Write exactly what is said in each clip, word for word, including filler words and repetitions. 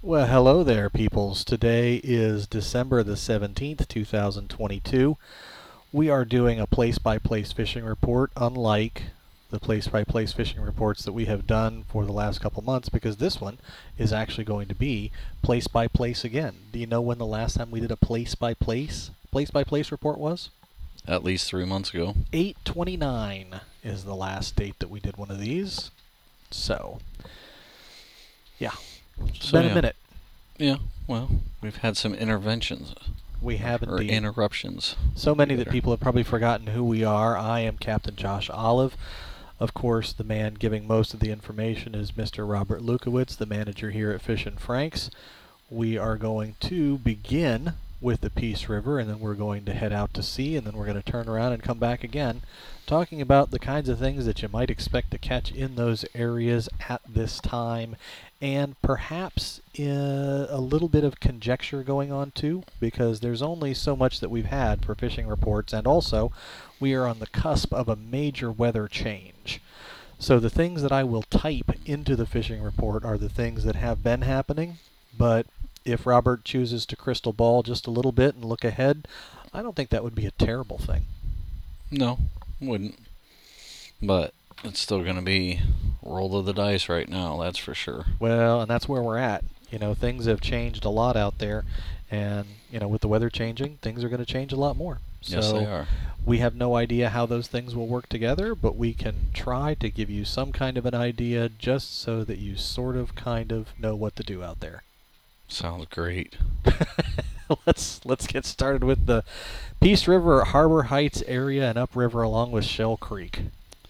Well, hello there, peoples. Today is December the seventeenth, two thousand twenty-two. We are doing a place-by-place fishing report, unlike the place-by-place fishing reports that we have done for the last couple months, because this one is actually going to be place-by-place again. Do you know when the last time we did a place-by-place place-by-place report was? At least three months ago. eight twenty-nine is the last date that we did one of these. So, yeah. It's So, been yeah. a minute. Yeah, well, we've had some interventions. We have Or indeed. interruptions. So many that Better. people have probably forgotten who we are. I am Captain Josh Olive. Of course, the man giving most of the information is Mister Robert Lukowitz, the manager here at Fish and Franks. We are going to begin with the Peace River, and then we're going to head out to sea, and then we're going to turn around and come back again, talking about the kinds of things that you might expect to catch in those areas at this time, and perhaps uh, a little bit of conjecture going on too, because there's only so much that we've had for fishing reports, and also we are on the cusp of a major weather change. So the things that I will type into the fishing report are the things that have been happening, but if Robert chooses to crystal ball just a little bit and look ahead, I don't think that would be a terrible thing. No, wouldn't. But it's still going to be roll of the dice right now, that's for sure. Well, and that's where we're at. You know, things have changed a lot out there, and, you know, with the weather changing, things are going to change a lot more. So Yes, they are. we have no idea how those things will work together, but we can try to give you some kind of an idea just so that you sort of kind of know what to do out there. Sounds great. let's let's get started with the Peace River, Harbor Heights area, and upriver along with Shell Creek.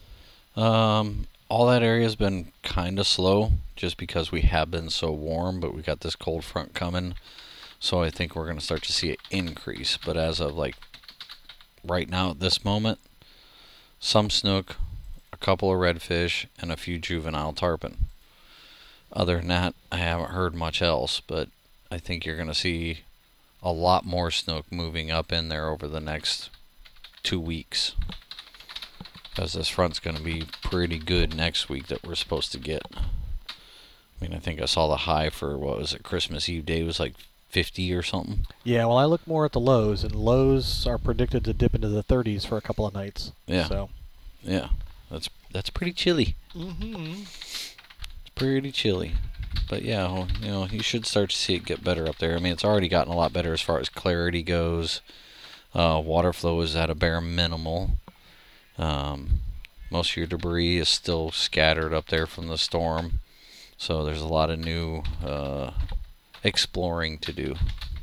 Um, all that area's been kind of slow just because we have been so warm, but we got this cold front coming. So I think we're going to start to see it increase. But as of like right now at this moment, some snook, a couple of redfish, and a few juvenile tarpon. Other than that, I haven't heard much else, but I think you're going to see a lot more snook moving up in there over the next two weeks. Because this front's going to be pretty good next week that we're supposed to get. I mean, I think I saw the high for, what was it, Christmas Eve day was like fifty or something. Yeah, well, I look more at the lows, and lows are predicted to dip into the thirties for a couple of nights. Yeah. So. Yeah. That's that's pretty chilly. Mm-hmm. Pretty chilly. But yeah, well, you know, you should start to see it get better up there. I mean, it's already gotten a lot better as far as clarity goes. Uh, water flow is at a bare minimal. Um, most of your debris is still scattered up there from the storm. So there's a lot of new uh, exploring to do.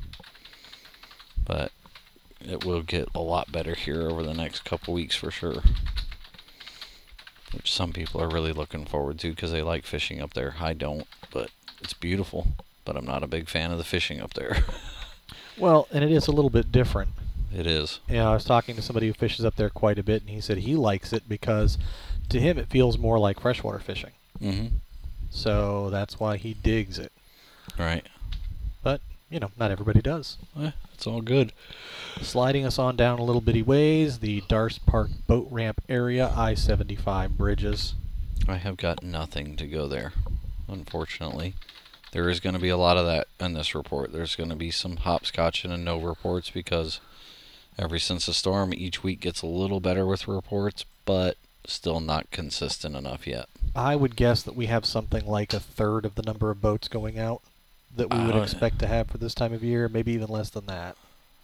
But it will get a lot better here over the next couple weeks for sure. Which some people are really looking forward to because they like fishing up there. I don't, but it's beautiful. But I'm not a big fan of the fishing up there. Well, and it is a little bit different. It is. You know, I was talking to somebody who fishes up there quite a bit, and he said he likes it because to him it feels more like freshwater fishing. Mm-hmm. So that's why he digs it. Right. But, you know, not everybody does. Eh, it's all good. Sliding us on down a little bitty ways, the Darce Park boat ramp area, I seventy-five bridges. I have got nothing to go there, unfortunately. There is going to be a lot of that in this report. There's going to be some hopscotching and no reports because ever since the storm, each week gets a little better with reports, but still not consistent enough yet. I would guess that we have something like a third of the number of boats going out that we would Uh, expect to have for this time of year, maybe even less than that.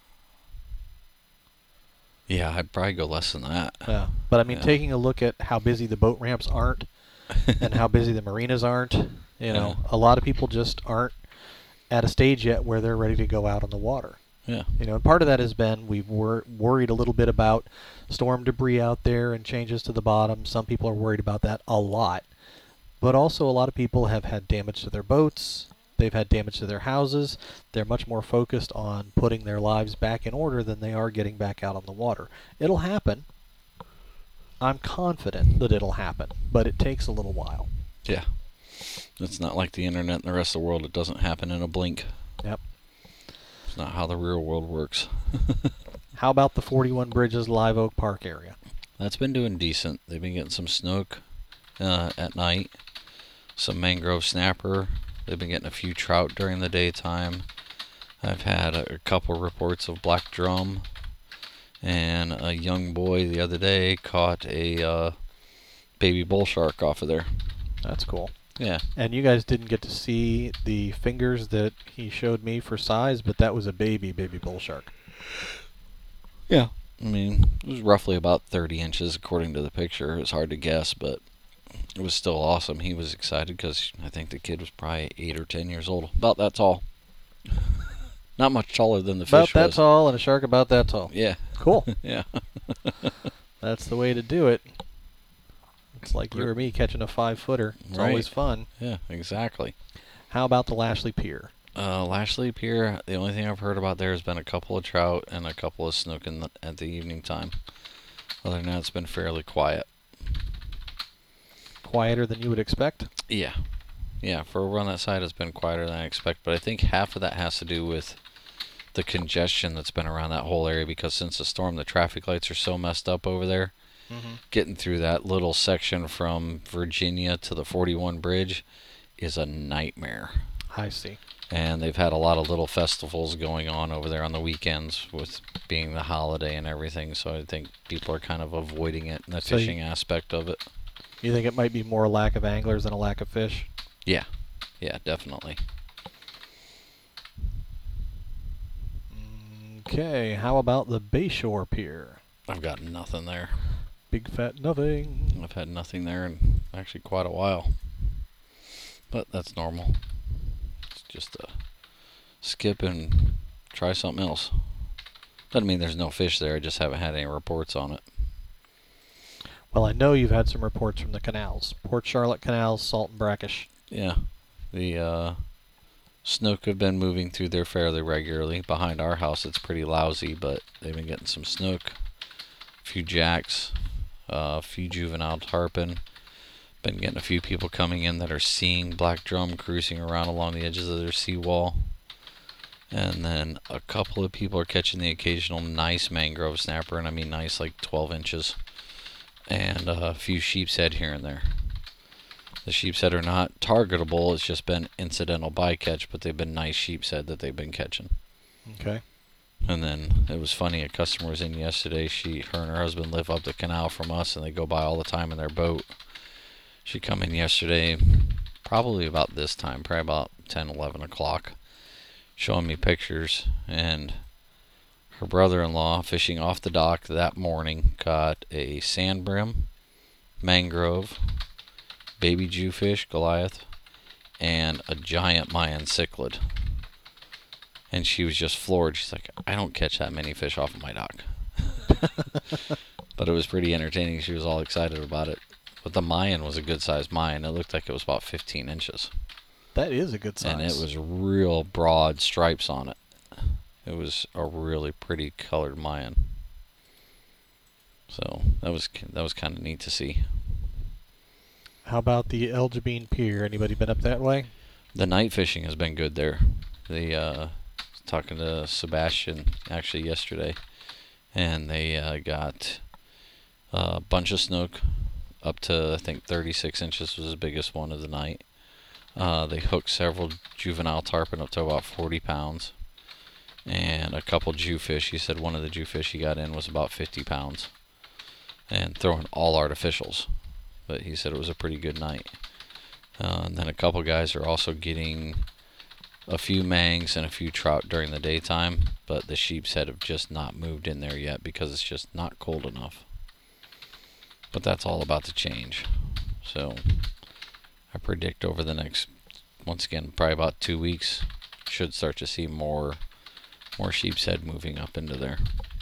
Yeah, I'd probably go less than that. Yeah. But I mean, Yeah. taking a look at how busy the boat ramps aren't and how busy the marinas aren't, you know, Yeah. a lot of people just aren't at a stage yet where they're ready to go out on the water. Yeah. You know, and part of that has been we've wor- worried a little bit about storm debris out there and changes to the bottom. Some people are worried about that a lot. But also a lot of people have had damage to their boats. They've had damage to their houses. They're much more focused on putting their lives back in order than they are getting back out on the water. It'll happen. I'm confident that it'll happen, but it takes a little while. Yeah. It's not like the internet and the rest of the world. It doesn't happen in a blink. Yep. It's not how the real world works. How about the forty-one Bridges Live Oak Park area? That's been doing decent. They've been getting some snook uh, at night, some mangrove snapper, They've been getting a few trout during the daytime. I've had a, a couple reports of black drum, and a young boy the other day caught a uh, baby bull shark off of there. That's cool. Yeah. And you guys didn't get to see the fingers that he showed me for size, but that was a baby, baby bull shark. Yeah. I mean, it was roughly about thirty inches according to the picture. It was hard to guess, but it was still awesome. He was excited because I think the kid was probably eight or ten years old. About that tall. Not much taller than the About fish that was. tall, and a shark about that tall. Yeah. Cool. Yeah. That's the way to do it. It's like you or me catching a five-footer. It's Right. always fun. Yeah, exactly. How about the Lashley Pier? Uh, Lashley Pier, the only thing I've heard about there has been a couple of trout and a couple of snook in the, at the evening time. Other than that, it's been fairly quiet. Quieter than you would expect? Yeah. Yeah, for over on that side, it's been quieter than I expect. But I think half of that has to do with the congestion that's been around that whole area, because since the storm, the traffic lights are so messed up over there. Mm-hmm. Getting through that little section from Virginia to the forty-one bridge is a nightmare. I see. And they've had a lot of little festivals going on over there on the weekends with being the holiday and everything. So I think people are kind of avoiding it in the So fishing you- aspect of it. You think it might be more a lack of anglers than a lack of fish? Yeah. Yeah, definitely. Okay, how about the Bayshore Pier? I've got nothing there. Big fat nothing. I've had nothing there in actually quite a while. But that's normal. It's just a skip and try something else. Doesn't mean there's no fish there. I just haven't had any reports on it. Well, I know you've had some reports from the canals. Port Charlotte canals, salt and brackish. Yeah. The uh, snook have been moving through there fairly regularly. Behind our house, it's pretty lousy, but they've been getting some snook, a few jacks, uh, a few juvenile tarpon. Been getting a few people coming in that are seeing black drum cruising around along the edges of their seawall. And then a couple of people are catching the occasional nice mangrove snapper, and I mean nice like twelve inches. And uh, a few sheep's head here and there. The sheep's head are not targetable, it's just been incidental bycatch, but they've been nice sheep's head that they've been catching. Okay. And then it was funny, a customer was in yesterday. She, her and her husband live up the canal from us, and they go by all the time in their boat. She come in yesterday, probably about this time, probably about ten, eleven o'clock, showing me pictures, and her brother-in-law, fishing off the dock that morning, caught a sand brim, mangrove, baby jewfish, Goliath, and a giant Mayan cichlid. And she was just floored. She's like, I don't catch that many fish off of my dock. But it was pretty entertaining. She was all excited about it. But the Mayan was a good-sized Mayan. It looked like it was about fifteen inches. That is a good size. And it was real broad stripes on it. It was a really pretty colored Mayan. So that was that was kind of neat to see. How about the El Jabin Pier? Anybody been up that way? The night fishing has been good there. The uh, talking to Sebastian actually yesterday, and they uh, got a bunch of snook up to I think thirty-six inches was the biggest one of the night. Uh, they hooked several juvenile tarpon up to about forty pounds, and a couple jewfish. He said one of the jewfish he got in was about fifty pounds, and throwing all artificials. But he said it was a pretty good night. Uh, and then a couple guys are also getting a few mangs and a few trout during the daytime, but the sheep's head have just not moved in there yet because it's just not cold enough. But that's all about to change. So I predict over the next, once again, probably about two weeks, should start to see more more sheep's head moving up into there,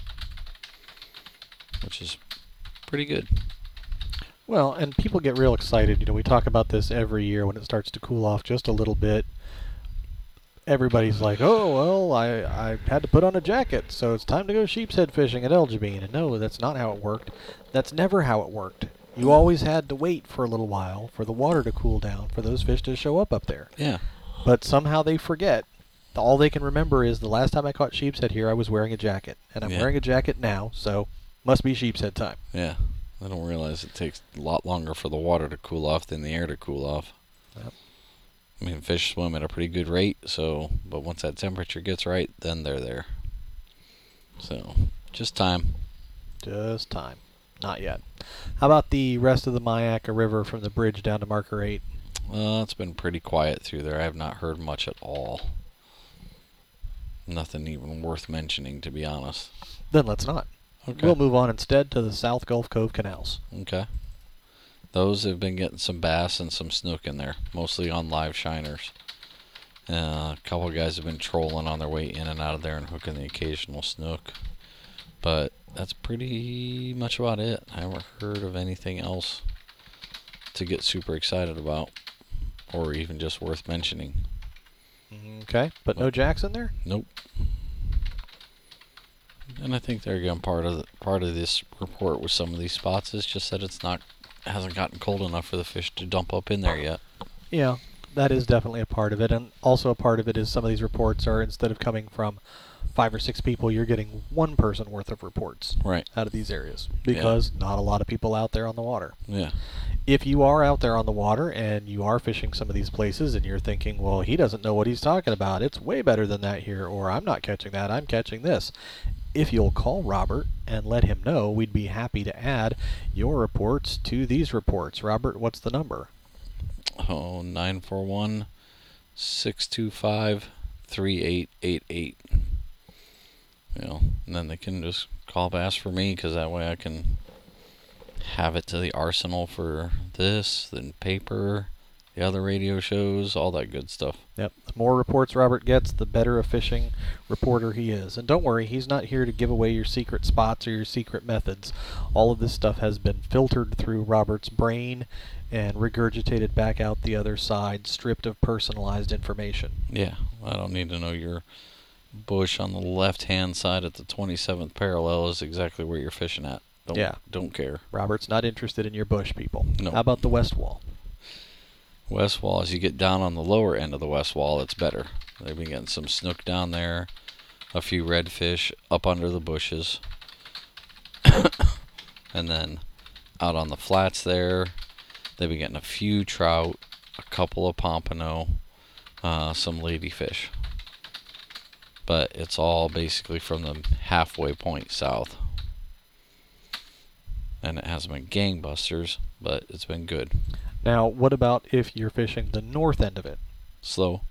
which is pretty good. Well, and people get real excited. You know, we talk about this every year when it starts to cool off just a little bit. Everybody's like, oh, well, I, I had to put on a jacket, so it's time to go sheep's head fishing at El Jabin. And no, that's not how it worked. That's never how it worked. You always had to wait for a little while for the water to cool down, for those fish to show up up there. Yeah. But somehow they forget. All they can remember is the last time I caught sheep's head here, I was wearing a jacket. And I'm Yeah. wearing a jacket now, so must be sheep's head time. Yeah. I don't realize it takes a lot longer for the water to cool off than the air to cool off. Yep. I mean, fish swim at a pretty good rate, so, but once that temperature gets right, then they're there. So, just time. Just time. Not yet. How about the rest of the Myakka River from the bridge down to Marker eight? Uh, it's been pretty quiet through there. I have not heard much at all. Nothing even worth mentioning, to be honest. Then let's not. Okay. We'll move on instead to the South Gulf Cove canals. Okay. Those have been getting some bass and some snook in there, mostly on live shiners. Uh, a couple of guys have been trolling on their way in and out of there and hooking the occasional snook. But that's pretty much about it. I haven't heard of anything else to get super excited about, or even just worth mentioning. Okay, but no jacks in there? Nope. And I think they're again part of the, part of this report with some of these spots is just that it's not hasn't gotten cold enough for the fish to dump up in there yet. Yeah, that is definitely a part of it, and also a part of it is some of these reports are, instead of coming from five or six people, you're getting one person worth of reports Right. out of these areas because not a lot of people out there on the water. Yeah. If you are out there on the water and you are fishing some of these places and you're thinking, well, he doesn't know what he's talking about, it's way better than that here, or I'm not catching that, I'm catching this. If you'll call Robert and let him know, we'd be happy to add your reports to these reports. Robert, what's the number? Oh, nine four one, six two five, three eight eight eight. You know, and then they can just call Bass for me, because that way I can have it to the arsenal for this, then paper, the other radio shows, all that good stuff. Yep. The more reports Robert gets, the better a fishing reporter he is. And don't worry, he's not here to give away your secret spots or your secret methods. All of this stuff has been filtered through Robert's brain and regurgitated back out the other side, stripped of personalized information. Yeah, I don't need to know your bush on the left-hand side at the twenty-seventh parallel is exactly where you're fishing at. Don't, Yeah. Don't care. Robert's not interested in your bush, people. No. How about the west wall? West wall, as you get down on the lower end of the west wall, it's better. They've been getting some snook down there, a few redfish up under the bushes, and then out on the flats there, they've been getting a few trout, a couple of pompano, uh, some ladyfish. But it's all basically from the halfway point south. And it hasn't been gangbusters, but it's been good. Now, what about if you're fishing the north end of it? Slow.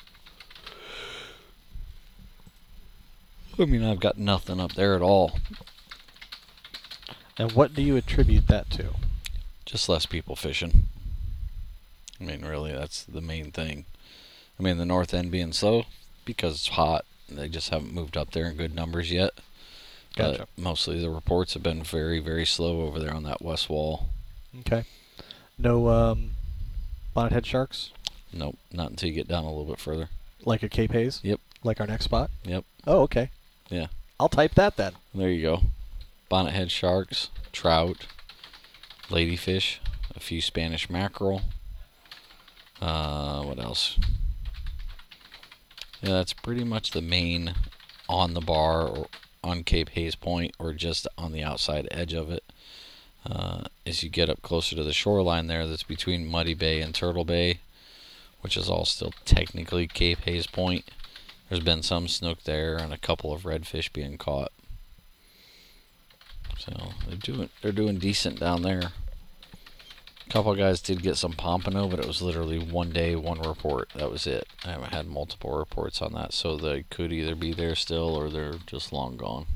I mean, I've got nothing up there at all. And what do you attribute that to? Just less people fishing. I mean, really, that's the main thing. I mean, the north end being slow because it's hot. They just haven't moved up there in good numbers yet. Gotcha. But mostly the reports have been very, very slow over there on that west wall. Okay. No um, bonnethead sharks? Nope, not until you get down a little bit further. Like a Cape Haze? Yep. Like our next spot? Yep. Oh, okay. Yeah. I'll type that then. There you go. Bonnethead sharks, trout, ladyfish, a few Spanish mackerel. Uh, what else? Yeah, that's pretty much the main on the bar or on Cape Haze Point or just on the outside edge of it. Uh, as you get up closer to the shoreline there, that's between Muddy Bay and Turtle Bay, which is all still technically Cape Haze Point. There's been some snook there and a couple of redfish being caught. So they're doing they're doing decent down there. A couple of guys did get some pompano, but it was literally one day, one report. That was it. I haven't had multiple reports on that, so they could either be there still or they're just long gone.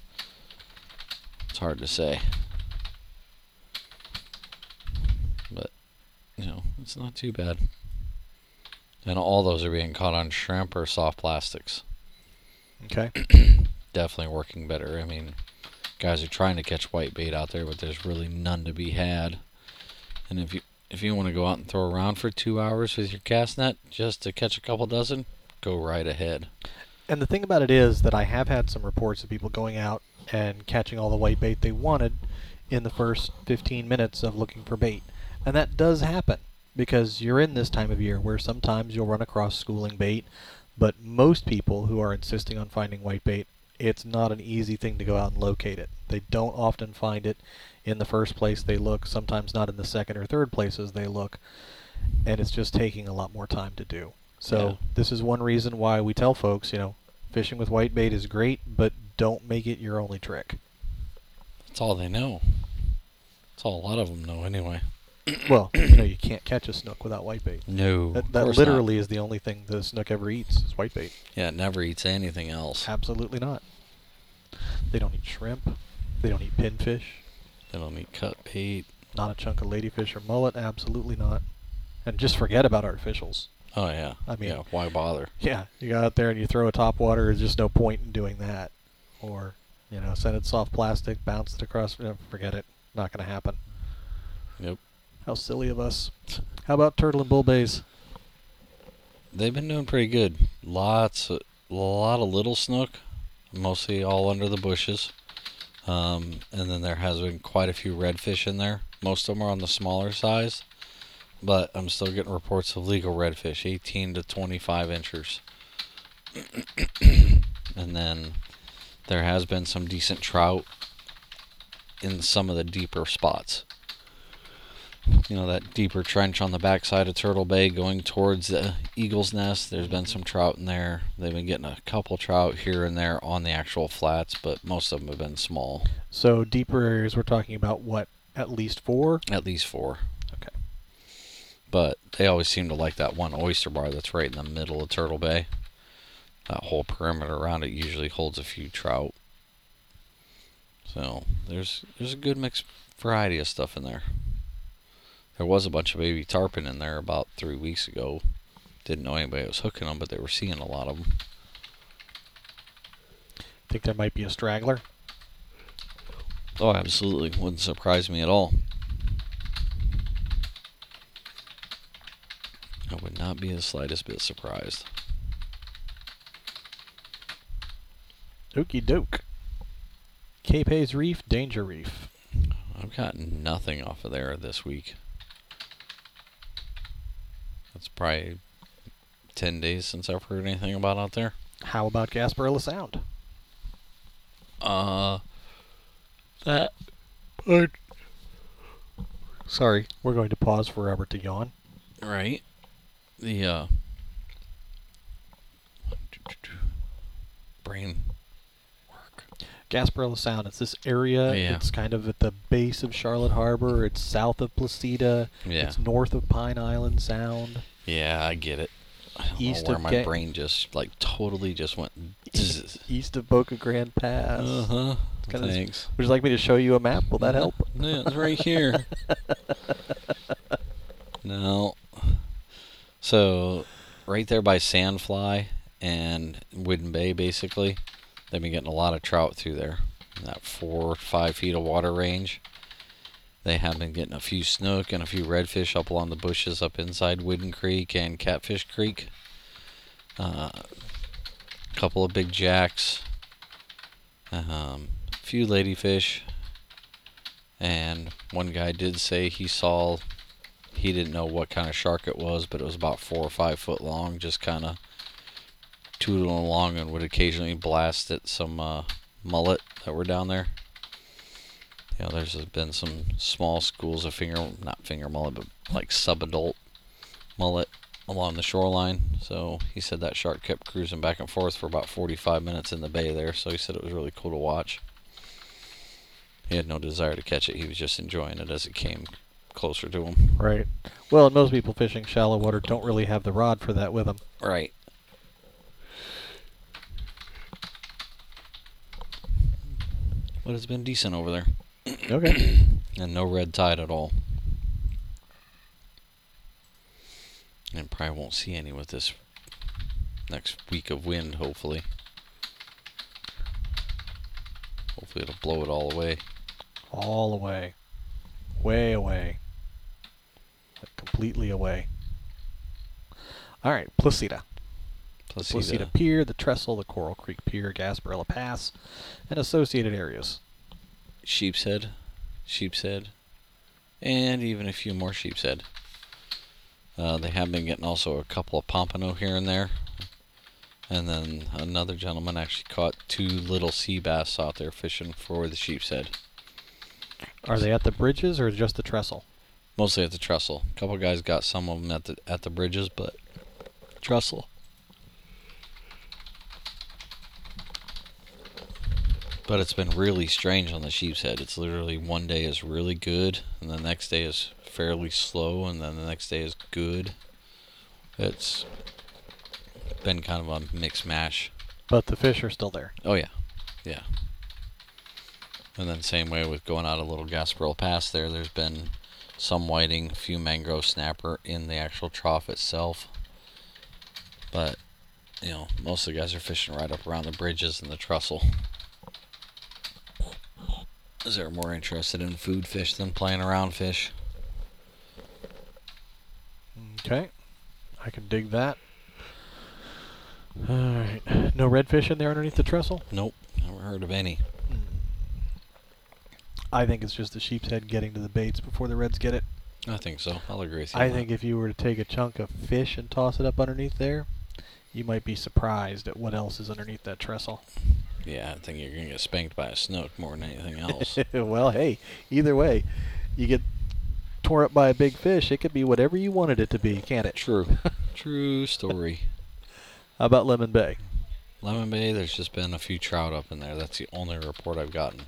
It's hard to say. But, you know, it's not too bad. And all those are being caught on shrimp or soft plastics. Okay. Definitely working better. I mean, guys are trying to catch whitebait out there, but there's really none to be had. And if you if you want to go out and throw around for two hours with your cast net just to catch a couple dozen, go right ahead. And the thing about it is that I have had some reports of people going out and catching all the white bait they wanted in the first fifteen minutes of looking for bait. And that does happen because you're in this time of year where sometimes you'll run across schooling bait, but most people who are insisting on finding white bait, it's not an easy thing to go out and locate it. They don't often find it in the first place they look, sometimes not in the second or third places they look. and it's just taking a lot more time to do. So Yeah. this is one reason why we tell folks, you know, fishing with whitebait is great, but don't make it your only trick. That's all they know. That's all a lot of them know anyway. Well, you know, you can't catch a snook without whitebait. No, That, of that course literally not. is the only thing the snook ever eats is whitebait. Yeah, it never eats anything else. Absolutely not. They don't eat shrimp. They don't eat pinfish. They don't eat cut bait. Not a chunk of ladyfish or mullet. Absolutely not. And just forget about artificials. Oh yeah. I mean- yeah. Why bother? Yeah, you go out there and you throw a topwater. There's just no point in doing that. Or, you know, send it soft plastic, bounce it across. You know, forget it. Not going to happen. Nope. How silly of us. How about turtle and bull bays? They've been doing pretty good. Lots, of, a lot of little snook, mostly all under the bushes. Um, and then there has been quite a few redfish in there. Most of them are on the smaller size, but I'm still getting reports of legal redfish, eighteen to twenty-five inchers. And then there has been some decent trout in some of the deeper spots. You know, that deeper trench on the backside of Turtle Bay going towards the Eagle's Nest. There's been some trout in there. They've been getting a couple trout here and there on the actual flats, but most of them have been small. So deeper areas, we're talking about what? At least four? At least four. Okay. But they always seem to like that one oyster bar that's right in the middle of Turtle Bay. That whole perimeter around it usually holds a few trout. So there's there's a good mixed variety of stuff in there. There was a bunch of baby tarpon in there about three weeks ago. Didn't know anybody was hooking them, but they were seeing a lot of them. Think there might be a straggler? Oh, absolutely. Wouldn't surprise me at all. I would not be the slightest bit surprised. Okie doke. Cape Hayes Reef, Danger Reef. I've got nothing off of there this week. That's probably ten days since I've heard anything about out there. How about Gasparilla Sound? Uh, that Uh, Sorry, we're going to pause for Robert to yawn. right. The uh, brain work. Gasparilla Sound, it's this area. Yeah. It's kind of at the base of Charlotte Harbor. It's south of Placida. Yeah. It's north of Pine Island Sound. Yeah, I get it. I don't East know where of my Ga- brain just like totally just went. East, east of Boca Grande Pass. Uh huh. kinda- Thanks. Would you like me to show you a map? Will that help? Yeah, it's right here. No. So, right there by Sandfly and Wooden Bay, basically, they've been getting a lot of trout through there. In that four, five feet of water range. They have been getting a few snook and a few redfish up along the bushes up inside Wooden Creek and Catfish Creek. Uh, a couple of big jacks. Um, a few ladyfish. And one guy did say he saw, he didn't know what kind of shark it was, but it was about four or five foot long, just kind of tootling along and would occasionally blast at some uh, mullet that were down there. You know, there's been some small schools of finger, not finger mullet, but like sub-adult mullet along the shoreline. So he said that shark kept cruising back and forth for about forty-five minutes in the bay there. So he said it was really cool to watch. He had no desire to catch it. He was just enjoying it as it came closer to him. Right. Well, and most people fishing shallow water don't really have the rod for that with them. Right. But it's been decent over there. Okay. And no red tide at all. And probably won't see any with this next week of wind, hopefully. Hopefully it'll blow it all away. All away. Way away. Like completely away. All right, Placida. Plus Placida Pier, the Trestle, the Coral Creek Pier, Gasparilla Pass, and associated areas. Sheep's Head, Sheep's Head, and even a few more Sheep's Head. Uh, they have been getting also a couple of pompano here and there. And then another gentleman actually caught two little sea bass out there fishing for the Sheep's Head. Are they at the bridges or just the Trestle? Mostly at the trestle. A couple guys got some of them at the at the bridges, but trestle. But it's been really strange on the sheep's head. It's literally one day is really good, and the next day is fairly slow, and then the next day is good. It's been kind of a mixed mash. But the fish are still there. Oh, yeah. Yeah. And then same way with going out a little Gasparilla Pass there, there's been some whiting, a few mangrove snapper in the actual trough itself. But, you know, most of the guys are fishing right up around the bridges and the trestle. Because they're more interested in food fish than playing around fish. Okay. I can dig that. Alright. No redfish in there underneath the trestle? Nope. Never heard of any. I think it's just the sheep's head getting to the baits before the reds get it. I think so. I'll agree with you. I on think that. if you were to take a chunk of fish and toss it up underneath there, you might be surprised at what else is underneath that trestle. Yeah, I think you're going to get spanked by a snook more than anything else. Well, hey, either way, you get tore up by a big fish, it could be whatever you wanted it to be, can't it? True. True story. How about Lemon Bay? Lemon Bay, there's just been a few trout up in there. That's the only report I've gotten.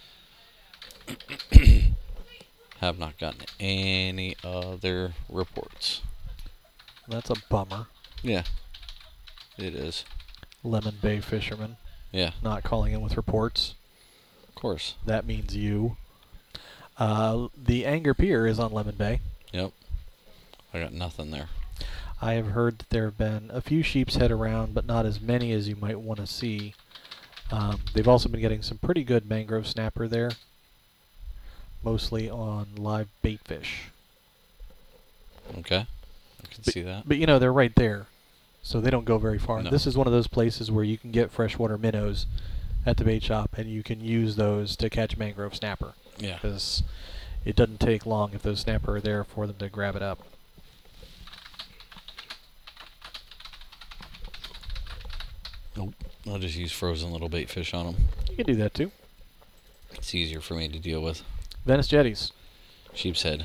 Have not gotten any other reports. That's a bummer. Yeah, it is. Lemon Bay fishermen Yeah, not calling in with reports. of course. That means you. Uh, the Anger Pier is on Lemon Bay. Yep. I got nothing there. I have heard that there have been a few sheep's head around, but not as many as you might want to see. Um, they've also been getting some pretty good mangrove snapper there, mostly on live bait fish. Okay. I can But- see that. But you know, they're right there, so they don't go very far. No. This is one of those places where you can get freshwater minnows at the bait shop, and you can use those to catch mangrove snapper. Yeah. Because it doesn't take long if those snapper are there for them to grab it up. Nope. I'll just use frozen little bait fish on them. You can do that too. It's easier for me to deal with. Venice jetties. Sheep's head.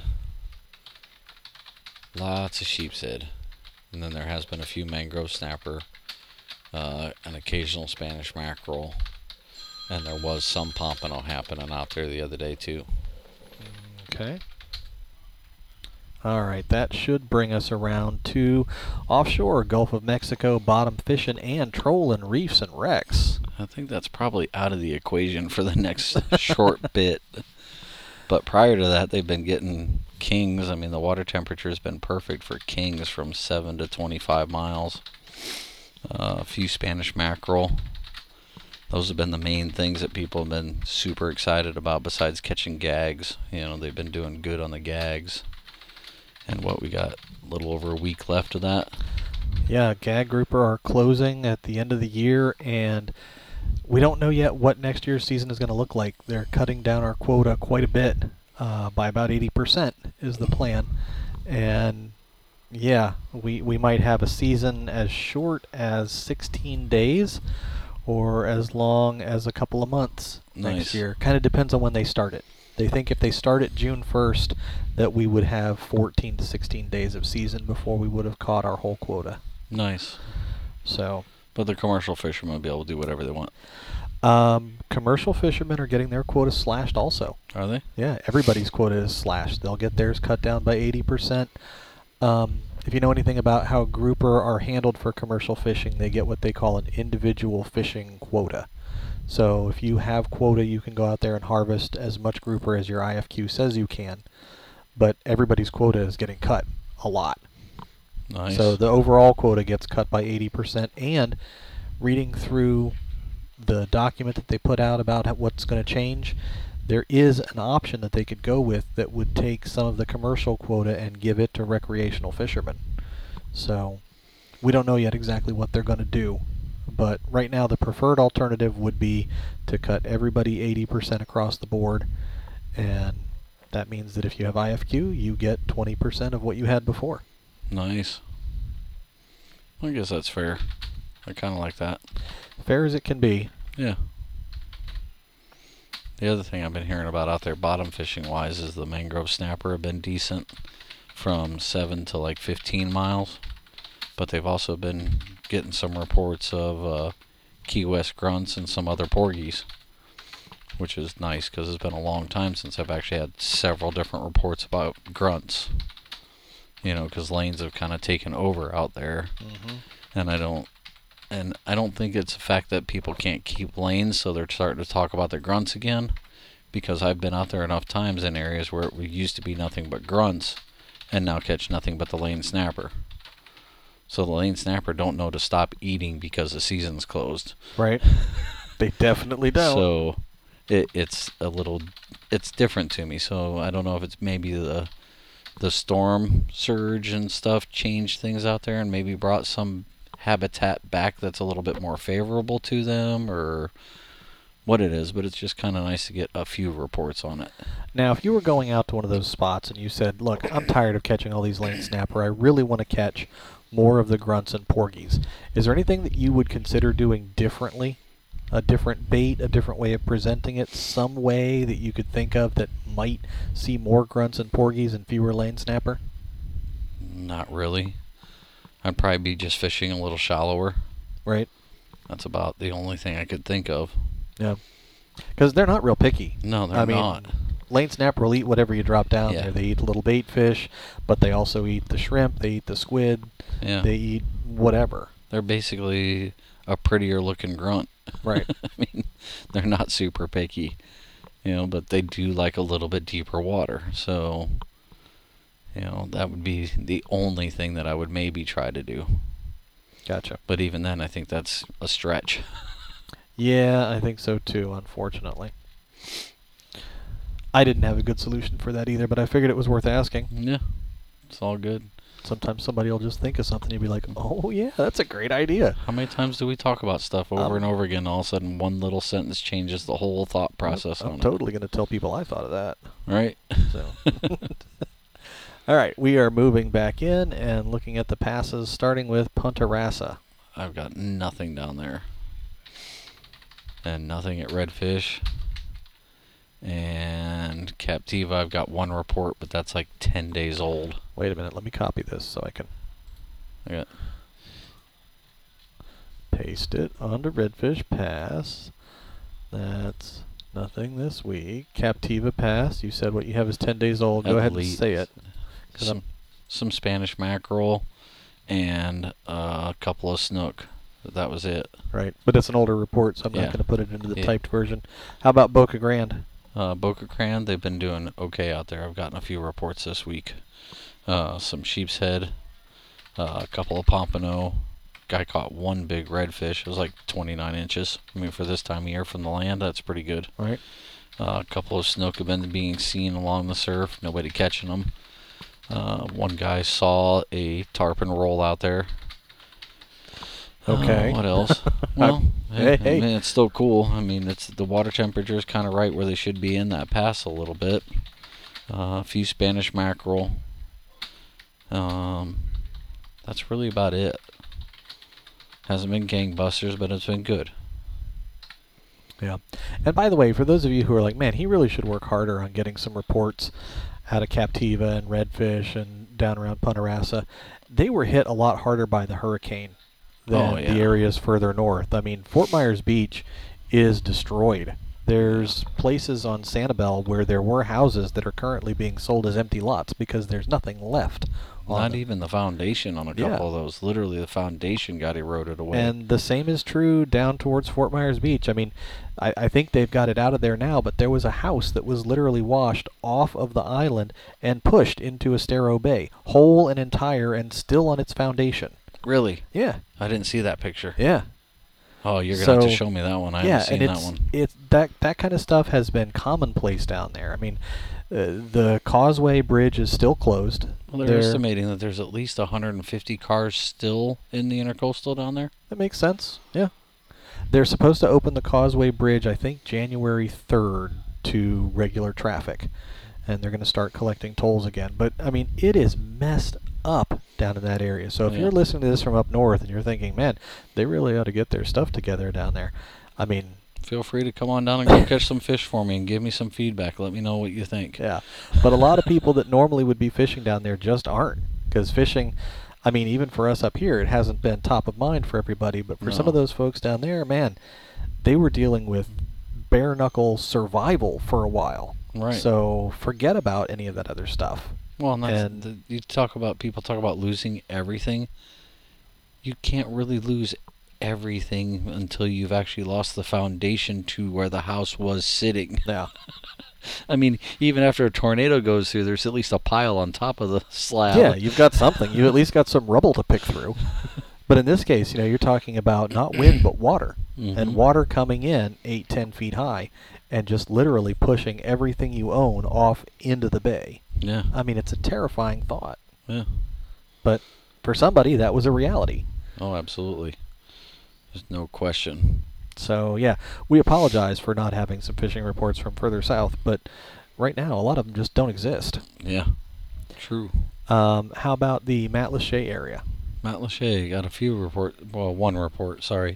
Lots of sheep's head. And then there has been a few mangrove snapper, uh, an occasional Spanish mackerel, and there was some pompano happening out there the other day too. Okay. All right, that should bring us around to offshore Gulf of Mexico bottom fishing and trolling reefs and wrecks. I think that's probably out of the equation for the next short bit. But prior to that, they've been getting kings. I mean, the water temperature has been perfect for kings from seven to twenty-five miles. Uh, a few Spanish mackerel. Those have been the main things that people have been super excited about besides catching gags. You know, they've been doing good on the gags. And what, we got a little over a week left of that. Yeah, Gag Grouper are closing at the end of the year, and we don't know yet what next year's season is going to look like. They're cutting down our quota quite a bit, uh, by about eighty percent is the plan. And yeah, we, we might have a season as short as sixteen days or as long as a couple of months Nice. next year. Kind of depends on when they start it. They think if they start it June first, that we would have fourteen to sixteen days of season before we would have caught our whole quota. Nice. So, But the commercial fishermen will be able to do whatever they want. um, commercial fishermen are getting their quota slashed also. Are they? Yeah, everybody's quota is slashed. They'll get theirs cut down by eighty percent. Um, if you know anything about how grouper are handled for commercial fishing, they get what they call an individual fishing quota. So if you have quota, you can go out there and harvest as much grouper as your I F Q says you can. But everybody's quota is getting cut a lot. Nice. So the overall quota gets cut by eighty percent. And reading through the document that they put out about how- what's going to change, there is an option that they could go with that would take some of the commercial quota and give it to recreational fishermen. So we don't know yet exactly what they're going to do. But right now the preferred alternative would be to cut everybody eighty percent across the board. And that means that if you have I F Q, you get twenty percent of what you had before. Nice. I guess that's fair. I kind of like that. Fair as it can be. Yeah. The other thing I've been hearing about out there bottom fishing wise is the mangrove snapper have been decent from seven to like fifteen miles. But they've also been getting some reports of uh, Key West grunts and some other porgies, which is nice because it's been a long time since I've actually had several different reports about grunts. You know, because lanes have kind of taken over out there, Mm-hmm. and I don't, and I don't think it's the fact that people can't keep lanes, so they're starting to talk about the grunts again. Because I've been out there enough times in areas where it used to be nothing but grunts, and now catch nothing but the lane snapper. So the lane snapper don't know to stop eating because the season's closed. Right. They definitely don't. So it, it's a little, it's different to me. So I don't know if it's maybe the the storm surge and stuff changed things out there and maybe brought some habitat back that's a little bit more favorable to them, or what it is. But it's just kind of nice to get a few reports on it. Now, if you were going out to one of those spots and you said, look, I'm tired of catching all these lane snapper, I really want to catch more of the grunts and porgies, is there anything that you would consider doing differently? A different bait, a different way of presenting it, some way that you could think of that might see more grunts and porgies and fewer lane snapper? Not really. I'd probably be just fishing a little shallower. Right. That's about the only thing I could think of. Yeah. Because they're not real picky. No, they're I mean, not. Lane snapper will eat whatever you drop down Yeah. there. They eat little bait fish, but they also eat the shrimp, they eat the squid, Yeah. they eat whatever. They're basically a prettier looking grunt. Right. I mean, they're not super picky, you know, but they do like a little bit deeper water. So, you know, that would be the only thing that I would maybe try to do. Gotcha. But even then, I think that's a stretch. Yeah, I think so too, unfortunately. I didn't have a good solution for that either, but I figured it was worth asking. Yeah, it's all good. Sometimes somebody will just think of something and be like, oh yeah, that's a great idea. How many times do we talk about stuff over Um, and over again, and all of a sudden one little sentence changes the whole thought process I'm on totally going to tell people I thought of that. it? Right? So, all right, we are moving back in and looking at the passes, starting with Punta Rasa. I've got nothing down there. And nothing at Redfish. And Captiva, I've got one report, but that's like ten days old. Wait a minute, let me copy this so I can I got paste it onto Redfish Pass. That's nothing this week. Captiva Pass, you said what you have is ten days old. Go ahead and Elite. say it. 'Cause some, I'm- some Spanish mackerel and uh, a couple of snook. That was it. Right, but it's an older report, so I'm Yeah. not going to put it into the Yeah. typed version. How about Boca Grande? Uh, Boca Cran, they've been doing okay out there. I've gotten a few reports this week. Uh, some sheep's head, uh, a couple of pompano. Guy caught one big redfish. It was like twenty-nine inches. I mean, for this time of year from the land, that's pretty good. Right. Uh, a couple of snook have been being seen along the surf. Nobody catching them. Uh, one guy saw a tarpon roll out there. Okay. Uh, what else? Well, Hey, I hey. mean, it's still cool. I mean, it's the water temperature is kind of right where they should be in that pass a little bit. Uh, a few Spanish mackerel. Um, that's really about it. Hasn't been gangbusters, but it's been good. Yeah. And by the way, for those of you who are like, man, he really should work harder on getting some reports out of Captiva and Redfish and down around Punta Rasa, they were hit a lot harder by the hurricane than Oh, yeah. the areas further north. I mean, Fort Myers Beach is destroyed. There's places on Sanibel where there were houses that are currently being sold as empty lots because there's nothing left on Not them. even the foundation on a Yeah. couple of those. Literally, the foundation got eroded away. And the same is true down towards Fort Myers Beach. I mean, I, I think they've got it out of there now, but there was a house that was literally washed off of the island and pushed into Estero Bay, whole and entire and still on its foundation. Really? Yeah, I didn't see that picture. yeah. Oh, you're going to have to So, show me that one. I yeah, haven't seen and that it's, one. it's that that kind of stuff has been commonplace down there. I mean, uh, the Causeway Bridge is still closed. Well, they're There- estimating that there's at least one hundred fifty cars still in the intercoastal down there. That makes sense. Yeah. They're supposed to open the Causeway Bridge, I think, January third to regular traffic. And they're going to start collecting tolls again. But, I mean, it is messed up down in that area. So if Yeah. you're listening to this from up north and you're thinking, man, they really ought to get their stuff together down there. I mean, feel free to come on down and go catch some fish for me and give me some feedback. Let me know what you think. Yeah, but a lot of people that normally would be fishing down there just aren't, because fishing, I mean, even for us up here, it hasn't been top of mind for everybody, but for some No. of those folks down there, man, they were dealing with bare knuckle survival for a while. Right. So forget about any of that other stuff. Well, and, that's, and the, you talk about people talk about losing everything. You can't really lose everything until you've actually lost the foundation to where the house was sitting. Yeah. I mean, even after a tornado goes through, there's at least a pile on top of the slab. Yeah, you've got something. You at least got some rubble to pick through. But in this case, you know, you're talking about not wind but water, Mhm. and water coming in eight, ten feet high, and just literally pushing everything you own off into the bay. Yeah. I mean, it's a terrifying thought. Yeah. But for somebody, that was a reality. Oh, absolutely. There's no question. So yeah, we apologize for not having some fishing reports from further south, but right now a lot of them just don't exist. Yeah. True. Um, how about the Matlacha area? Matt Lachey got a few report. Well, one report. Sorry.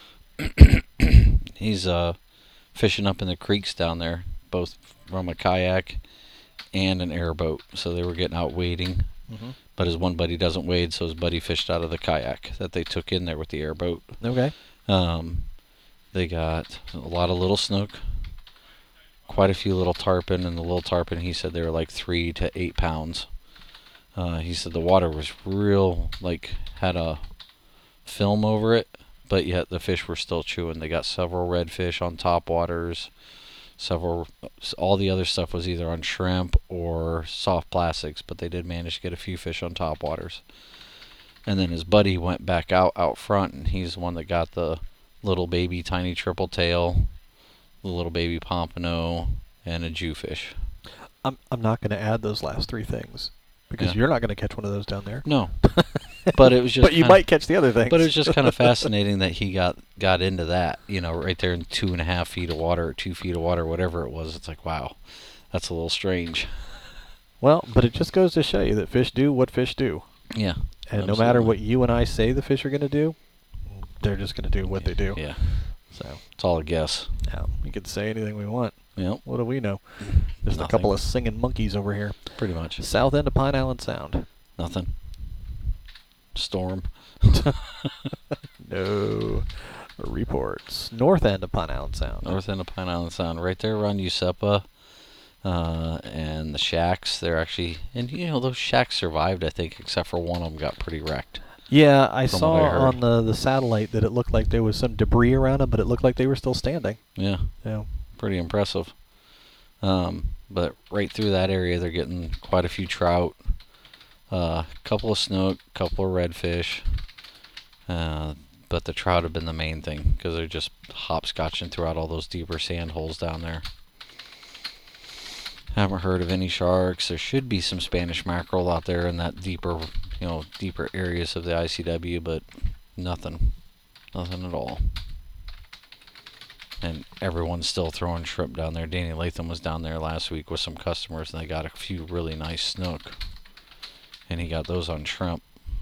He's uh fishing up in the creeks down there, both from a kayak and an airboat. So they were getting out wading. Mm-hmm. But his one buddy doesn't wade, so his buddy fished out of the kayak that they took in there with the airboat. Okay. Um, they got a lot of little snook, quite a few little tarpon, and the little tarpon, he said they were like three to eight pounds. Uh, he said the water was real, like had a film over it, but yet the fish were still chewing. They got several redfish on top waters. Several, all the other stuff was either on shrimp or soft plastics, but they did manage to get a few fish on top waters. And then his buddy went back out out front, and he's the one that got the little baby tiny triple tail, the little baby pompano, and a jewfish. I'm I'm not going to add those last three things because Yeah. you're not going to catch one of those down there. No, but it was just. But you kinda, might catch the other things. But it was just kind of fascinating that he got got into that. You know, right there in two and a half feet of water, or two feet of water, whatever it was. It's like, wow, that's a little strange. Well, but it just goes to show you that fish do what fish do. Yeah. And absolutely. no matter what you and I say the fish are going to do, they're just going to do what they do. Yeah. So, It's all a guess. yeah, we could say anything we want. Yep. What do we know? Just a Nothing. couple of singing monkeys over here. Pretty much. South end of Pine Island Sound. Nothing. Storm. No reports. North end of Pine Island Sound. North end of Pine Island Sound. Right there around Usepa. Uh, and the shacks, they're actually, and you know, those shacks survived, I think, except for one of them got pretty wrecked. Yeah, I From saw what I heard. on the, the satellite that it looked like there was some debris around them, but it looked like they were still standing. Yeah. Yeah. Pretty impressive. Um, but right through that area, they're getting quite a few trout, a uh, couple of snook, couple of redfish. Uh, but the trout have been the main thing because they're just hopscotching throughout all those deeper sand holes down there. Haven't heard of any sharks. There should be some Spanish mackerel out there in that deeper, you know, deeper areas of the I C W, but nothing, nothing at all. And everyone's still throwing shrimp down there. Danny Latham was down there last week with some customers, and they got a few really nice snook. And he got those on shrimp.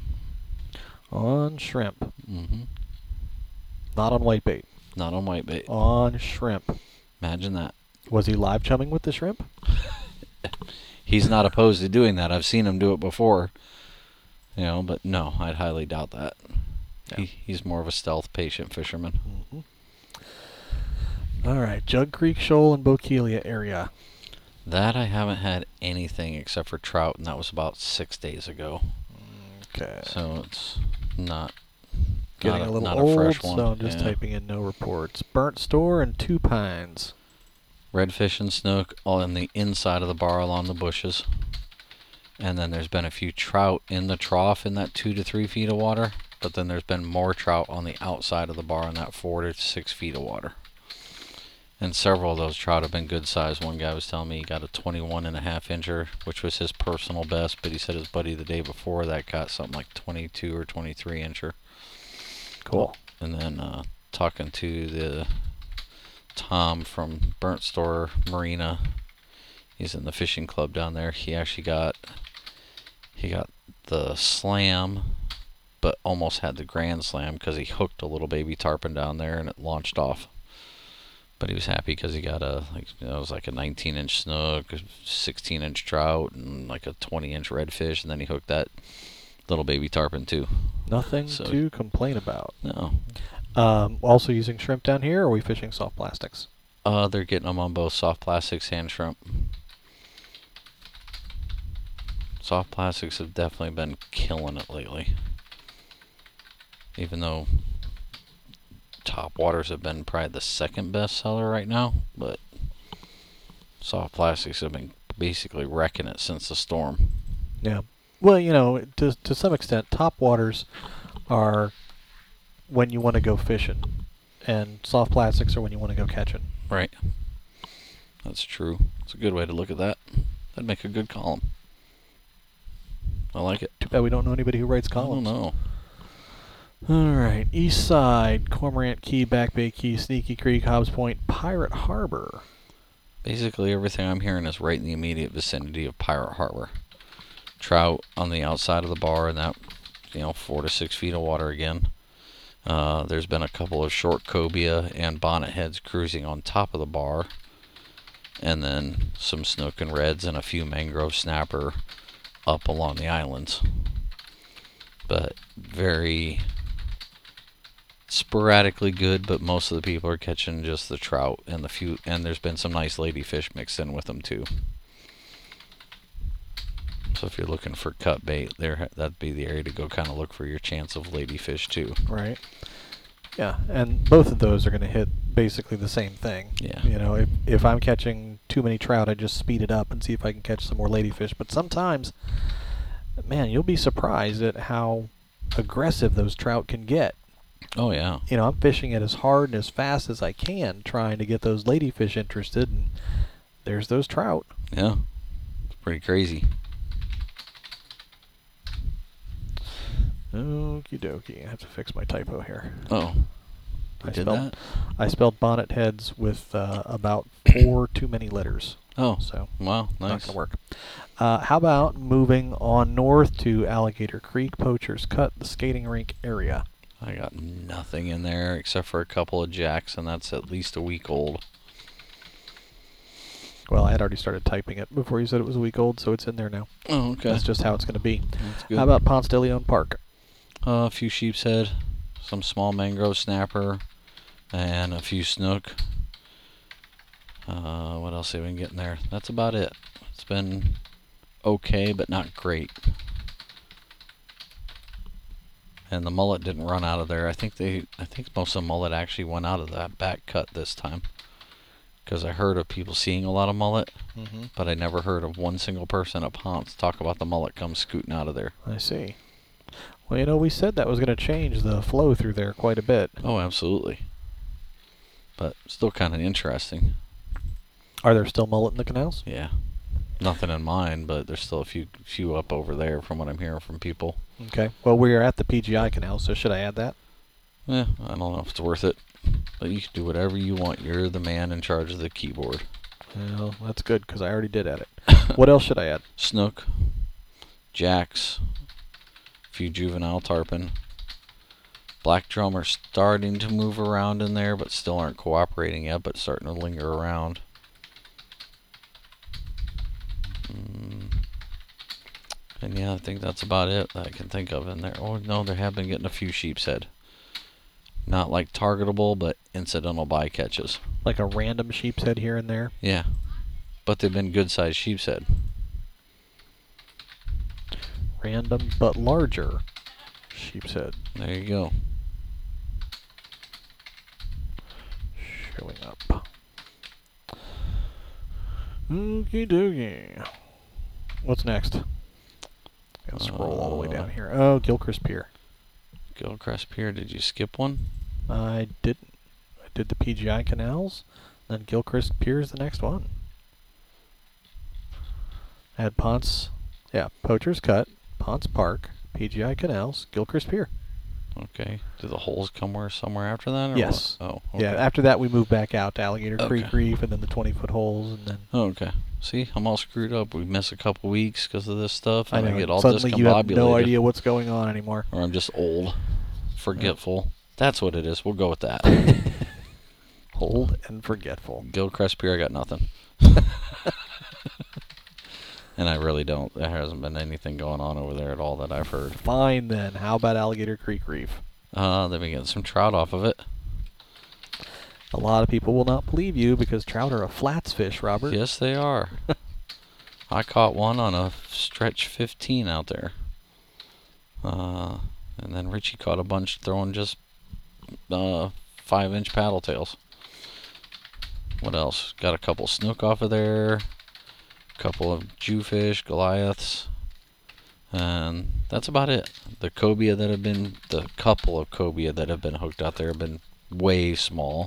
On shrimp. Mm-hmm. Not on whitebait. Not on whitebait. On shrimp. Imagine that. Was he live chumming with the shrimp? He's not opposed to doing that. I've seen him do it before. You know, but no, I'd highly doubt that. Yeah. He, he's more of a stealth, patient fisherman. Mm-hmm. All right, Jug Creek Shoal and Bokeelia area. That I haven't had anything except for trout, and that was about six days ago. Okay. So it's not Getting not a little not old, a fresh one. so I'm just Yeah. typing in no reports. Burnt Store and Two Pines. Redfish and snook all in the inside of the bar along the bushes. And then there's been a few trout in the trough in that two to three feet of water. But then there's been more trout on the outside of the bar in that four to six feet of water. And several of those trout have been good size. One guy was telling me he got a twenty-one and a half incher, which was his personal best. But he said his buddy the day before that got something like twenty-two or twenty-three incher. Cool. And then uh, talking to the Tom from Burnt Store Marina, he's in the fishing club down there. He actually got he got the slam, but almost had the grand slam because he hooked a little baby tarpon down there and it launched off. But he was happy because he got a like you know, it was like a nineteen inch snook, a sixteen inch trout, and like a twenty inch redfish, and then he hooked that little baby tarpon too. Nothing So- to complain about. No, Um, also using shrimp down here, or are we fishing soft plastics? uh, they're getting them on both soft plastics and shrimp. Soft plastics have definitely been killing it lately. Even though top waters have been probably the second best seller right now, but soft plastics have been basically wrecking it since the storm. Yeah. Well, you know, to to some extent, top waters are when you want to go fishing, and soft plastics are when you want to go catching. Right. That's true. It's a good way to look at that. That'd make a good column. I like it. Too bad we don't know anybody who writes I don't columns. know. All right, East Side, Cormorant Key, Back Bay Key, Sneaky Creek, Hobbs Point, Pirate Harbor. Basically, everything I'm hearing is right in the immediate vicinity of Pirate Harbor. Trout on the outside of the bar, and that, you know, four to six feet of water again. Uh, there's been a couple of short cobia and bonnet heads cruising on top of the bar, and then some snook and reds and a few mangrove snapper up along the islands. But very sporadically good, but most of the people are catching just the trout and the few, and there's been some nice ladyfish mixed in with them too. So if you're looking for cut bait, there that'd be the area to go kind of look for your chance of ladyfish too. Right. Yeah, and both of those are going to hit basically the same thing. Yeah. You know, if if I'm catching too many trout, I just speed it up and see if I can catch some more ladyfish. But sometimes, man, you'll be surprised at how aggressive those trout can get. Oh yeah. You know, I'm fishing it as hard and as fast as I can, trying to get those ladyfish interested, and there's those trout. Yeah. It's pretty crazy. Okie dokie. I have to fix my typo here. Oh. I You did spelled, that? I spelled bonnet heads with uh, about four too many letters. Oh. So Wow. not Nice. gonna work. Uh, how about moving on north to Alligator Creek, Poacher's Cut, the skating rink area? I got nothing in there except for a couple of jacks, and that's at least a week old. Well, I had already started typing it before you said it was a week old, so it's in there now. Oh, okay. That's just how it's going to be. That's good. How about Ponce de Leon Park? Uh, a few sheep's head, some small mangrove snapper, and a few snook. Uh, what else have we been getting there? That's about it. It's been okay, but not great. And the mullet didn't run out of there. I think they, I think most of the mullet actually went out of that back cut this time. Because I heard of people seeing a lot of mullet, Mm-hmm. but I never heard of one single person at Ponce talk about the mullet come scooting out of there. I see. Well, you know, we said that was going to change the flow through there quite a bit. Oh, absolutely. But still kind of interesting. Are there still mullet in the canals? Yeah. Nothing in mind, but there's still a few few up over there from what I'm hearing from people. Okay. Well, we are at the P G I canal, so should I add that? Yeah, I don't know if it's worth it. But you can do whatever you want. You're the man in charge of the keyboard. Well, that's good, because I already did add it. What else should I add? Snook, jacks, a few juvenile tarpon. Black drum are starting to move around in there, but still aren't cooperating yet, but starting to linger around. Mm. And yeah, I think that's about it that I can think of in there. Oh no, they have been getting a few sheep's head. Not like targetable, but incidental bycatches. Like a random sheep's head here and there? Yeah, but they've been good-sized sheep's head. Random but larger sheep's head There you go. showing up. Okie dokie. What's next? Gotta scroll all the way down Uh, here. Oh, Gilchrist Pier. Gilchrist Pier, did you skip one? I didn't. I did the P G I canals, then Gilchrist Pier is the next one. I had Ponce, yeah, Poacher's Cut, Ponce Park, P G I canals, Gilchrist Pier. Okay. Do the holes come where somewhere after that? Or Yes. What? Oh, okay. Yeah, after that we moved back out to Alligator Creek Okay. Reef and then the twenty-foot holes and then... Oh, okay. See, I'm all screwed up. We miss a couple weeks because of this stuff, I and I, know, get all suddenly you have discombobulated. no idea what's going on anymore. Or I'm just old, forgetful. That's what it is. We'll go with that. Old and forgetful. Gilcrest Pier, I got nothing. And I really don't. There hasn't been anything going on over there at all that I've heard. Fine then. How about Alligator Creek Reef? Uh, they've been getting some trout off of it. A lot of people will not believe you because trout are a flats fish, Robert. Yes, they are. I caught one on a stretch fifteen out there. Uh, and then Richie caught a bunch throwing just uh, five-inch paddle tails. What else? Got a couple snook off of there. A couple of jewfish, Goliaths. And that's about it. The cobia that have been, the couple of cobia that have been hooked out there have been way small.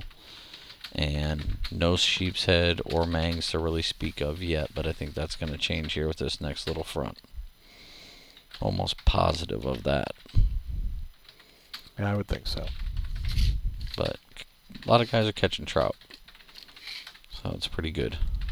And no sheep's head or mangs to really speak of yet, but I think that's going to change here with this next little front. Almost positive of that. Yeah, I would think so. But a lot of guys are catching trout. So it's pretty good.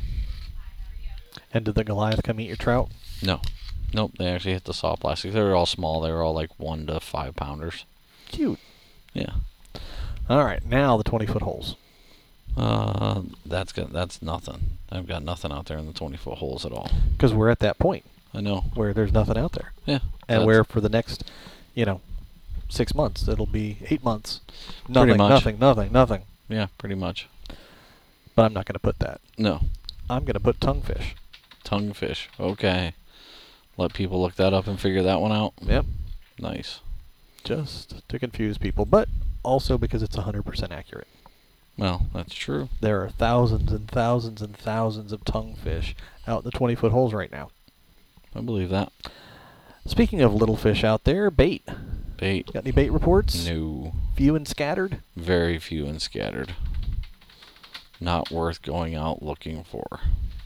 And did the Goliath come eat your trout? No. Nope, they actually hit the saw plastic. They were all small. They were all like one to five pounders. Cute. Yeah. All right, now the twenty-foot holes. Uh, that's good. That's nothing. I've got nothing out there in the twenty-foot holes at all. Because we're at that point I know. where there's nothing out there. Yeah. And that's- where for the next, you know, six months, it'll be eight months. Nothing, much. nothing, nothing, nothing. Yeah, pretty much. But I'm not going to put that. No. I'm going to put tonguefish. Tonguefish. Okay. Let people look that up and figure that one out. Yep. Nice. Just to confuse people, but also because it's one hundred percent accurate. Well, that's true. There are thousands and thousands and thousands of tonguefish out in the twenty-foot holes right now. I believe that. Speaking of little fish out there, bait. Bait. Got any bait reports? No. Few and scattered? Very few and scattered. Not worth going out looking for.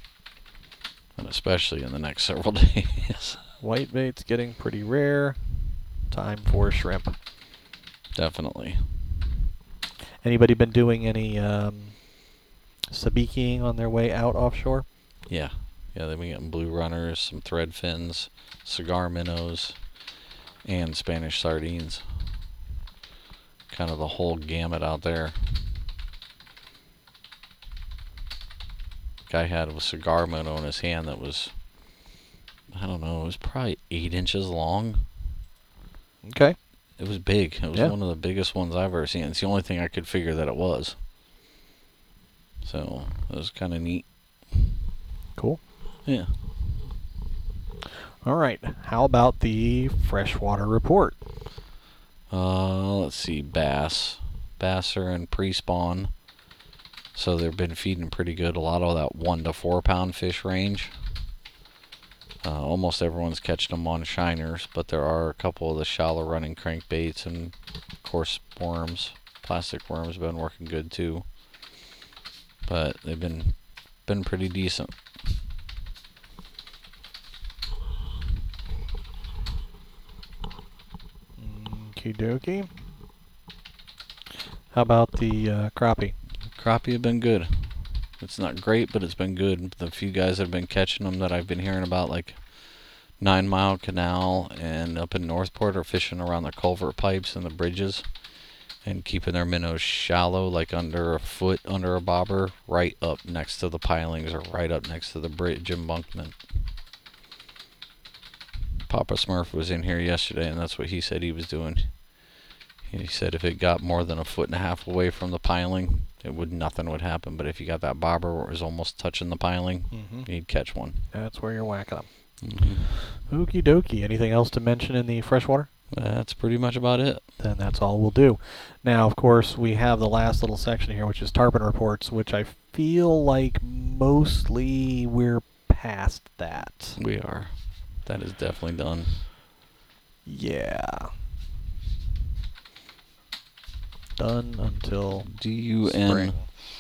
And especially in the next several days. White bait's getting pretty rare. Time for shrimp. Definitely. Anybody been doing any um, sabikiing on their way out offshore? Yeah. Yeah, they've been getting blue runners, some thread fins, cigar minnows, and Spanish sardines. Kind of the whole gamut out there. Guy had a cigar minnow in his hand that was, I don't know, it was probably eight inches long. Okay. It was big. It was Yeah. one of the biggest ones I've ever seen. It's the only thing I could figure that it was. So, it was kind of neat. Cool. Yeah. All right. How about the freshwater report? Uh, let's see. Bass. Bass are in pre-spawn. So they've been feeding pretty good. A lot of that one to four pound fish range. Uh, almost everyone's catching them on shiners, but there are a couple of the shallow running crankbaits and, of course, worms. Plastic worms have been working good too. But they've been been pretty decent. Okie dokie. How about the uh, crappie? Crappie have been good. It's not great, but it's been good. The few guys that have been catching them that I've been hearing about, like Nine Mile Canal and up in Northport, are fishing around the culvert pipes and the bridges and keeping their minnows shallow, like under a foot under a bobber, right up next to the pilings or right up next to the bridge embankment. Papa Smurf was in here yesterday, and that's what he said he was doing. He said if it got more than a foot and a half away from the piling, it would nothing would happen. But if you got that bobber where it was almost touching the piling, Mm-hmm. he'd catch one. That's where you're whacking them. Mm-hmm. Okie dokie. Anything else to mention in the freshwater? That's pretty much about it. Then that's all we'll do. Now, of course, we have the last little section here, which is tarpon reports, which I feel like mostly we're past that. We are. That is definitely done. Yeah. Done until D U N. spring.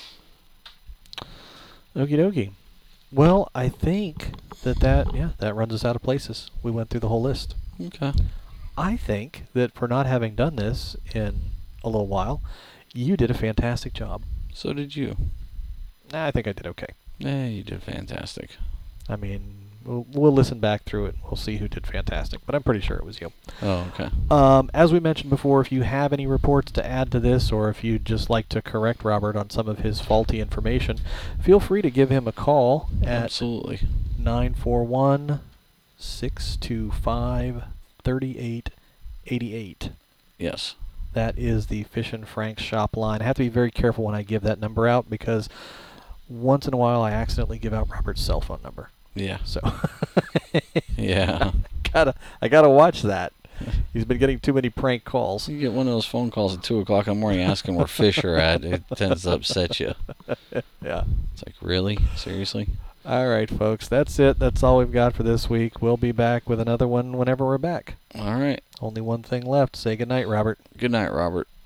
Okie dokie. Well, I think that that, yeah, that runs us out of places. We went through the whole list. Okay. I think that for not having done this in a little while, you did a fantastic job. So did you. I think I did okay. Yeah, you did fantastic. I mean, we'll, we'll listen back through it. We'll see who did fantastic, but I'm pretty sure it was you. Oh, okay. Um, as we mentioned before, if you have any reports to add to this, or if you'd just like to correct Robert on some of his faulty information, feel free to give him a call at Absolutely. nine four one, six two five, three eight eight eight. Yes. That is the Fish and Frank's shop line. I have to be very careful when I give that number out because once in a while I accidentally give out Robert's cell phone number. Yeah. So Yeah. gotta I gotta watch that. He's been getting too many prank calls. You get one of those phone calls at two o'clock in the morning asking where fish are at. It tends to upset you. Yeah. It's like, really? Seriously? All right, folks. That's it. That's all we've got for this week. We'll be back with another one whenever we're back. All right. Only one thing left. Say goodnight, Robert. Good night, Robert.